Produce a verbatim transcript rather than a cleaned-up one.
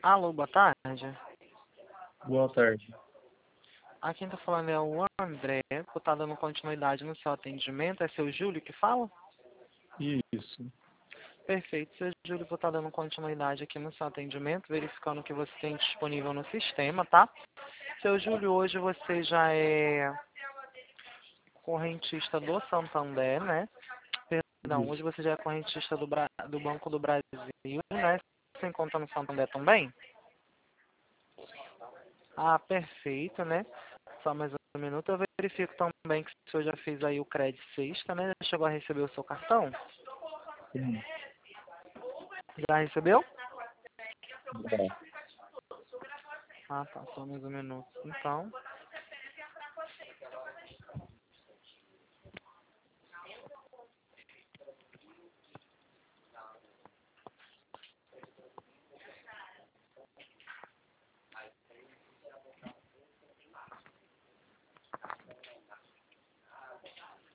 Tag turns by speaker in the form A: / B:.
A: Alô, boa tarde.
B: Boa tarde.
A: Aqui quem tá falando é o André, que tá dando continuidade no seu atendimento. É seu Júlio que fala?
B: Isso.
A: Perfeito, seu Júlio, vou estar dando continuidade aqui no seu atendimento, verificando o que você tem disponível no sistema, tá? Seu Júlio, hoje você já é correntista do Santander, né? Perdão, hoje
B: Isso.
A: você já é correntista do, Bra... do Banco do Brasil, né? Você encontra no Santander também? Ah, perfeito, né? Só mais um minuto. Eu verifico também que o senhor já fez aí o crédito sexta, né? Já chegou a receber o seu cartão?
B: Sim.
A: Já recebeu?
B: Bom.
A: Ah, tá. Só mais um minuto. Então.